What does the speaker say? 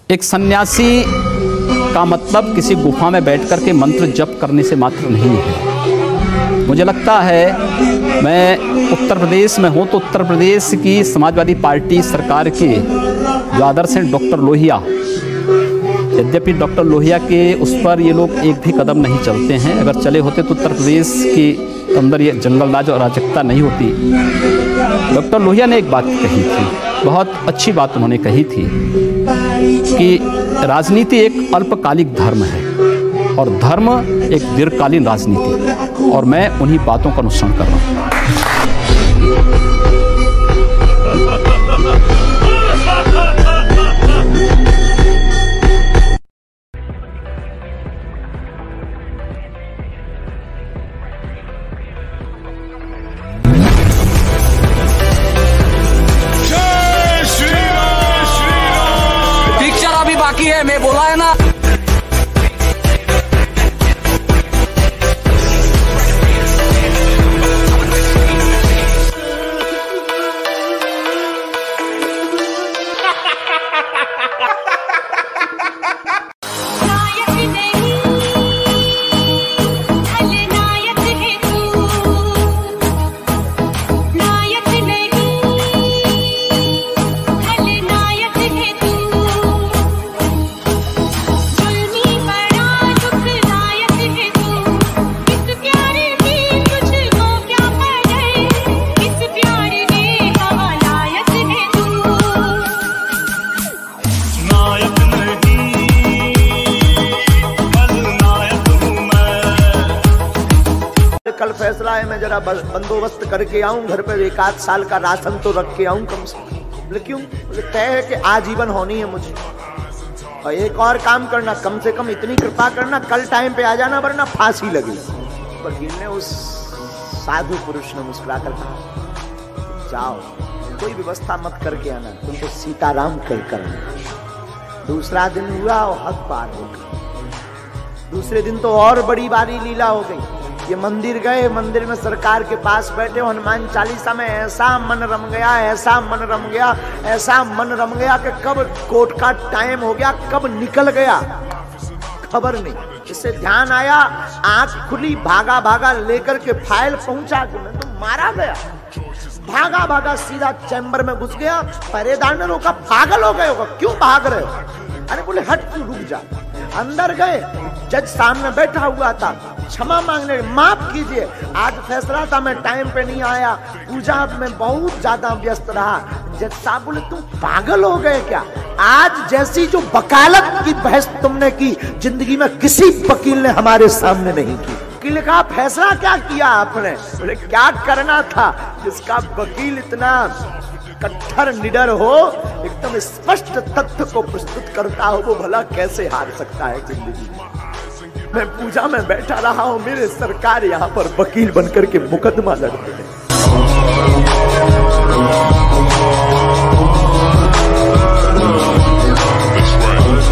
एक सन्यासी का मतलब किसी गुफा में बैठकर के मंत्र जप करने से मात्र नहीं है। मुझे लगता है, मैं उत्तर प्रदेश में हूँ तो उत्तर प्रदेश की समाजवादी पार्टी सरकार के जो आदर्श हैं डॉक्टर लोहिया, यद्यपि डॉक्टर लोहिया के उस पर ये लोग एक भी कदम नहीं चलते हैं। अगर चले होते तो उत्तर प्रदेश के अंदर ये जंगल राज और अराजकता नहीं होती। डॉक्टर लोहिया ने एक बात कही थी, बहुत अच्छी बात उन्होंने कही थी कि राजनीति एक अल्पकालिक धर्म है और धर्म एक दीर्घकालीन राजनीति है, और मैं उन्हीं बातों का अनुसरण कर रहा हूँ। बाकी है, मैं बोला है ना। कल फैसला है, मैं जरा बंदोबस्त करके आऊं, घर पे 1 आध साल का राशन तो रख के आऊं कम से कम। बोले क्यों? बोले तय है कि आजीवन होनी है मुझे, और एक और काम करना, कम से कम इतनी कृपा करना, कल टाइम पे आ जाना वरना फांसी लगेगी। वकील ने उस साधु पुरुष ने मुस्कुराकर कहा, जाओ कोई व्यवस्था मत करके आना, तुमको सीताराम कह करना। दूसरा दिन हुआ और हद पार हो गई। दूसरे दिन तो और बड़ी बारी लीला हो गई। ये मंदिर गए, मंदिर में सरकार के पास बैठे, हनुमान चालीसा में ऐसा मन रम गया, ऐसा मन रम गया, ऐसा मन रम गया कि कब कोर्ट का टाइम हो गया, कब निकल गया खबर नहीं। इससे ध्यान आया, आंख खुली, भागा भागा लेकर के फाइल पहुंचा कि मैं तो मारा गया। भागा भागा सीधा चैम्बर में घुस गया। पहरेदार ने रोका, पागल हो गए होगा, क्यों भाग रहे हो? अरे बोले हट, तू रुक जा। अंदर गए, जज सामने बैठा हुआ था, क्षमा मांगने, माफ कीजिए आज फैसला था, मैं टाइम पे नहीं आया, पूजा में बहुत ज्यादा व्यस्त रहा। जज साहब बोले तुम पागल हो गए क्या? आज जैसी जो वकालत की बहस तुमने की, जिंदगी में किसी वकील ने हमारे सामने नहीं की। वकील ने कहा फैसला क्या किया आपने? बोले क्या करना था, जिसका वकील इतना कट्टर निडर हो, एकदम स्पष्ट तथ्य को प्रस्तुत करता हो, वो भला कैसे हार सकता है जिंदगी में। मैं पूजा में बैठा रहा हूं, मेरे सरकार यहाँ पर वकील बनकर के मुकदमा लड़ते हैं।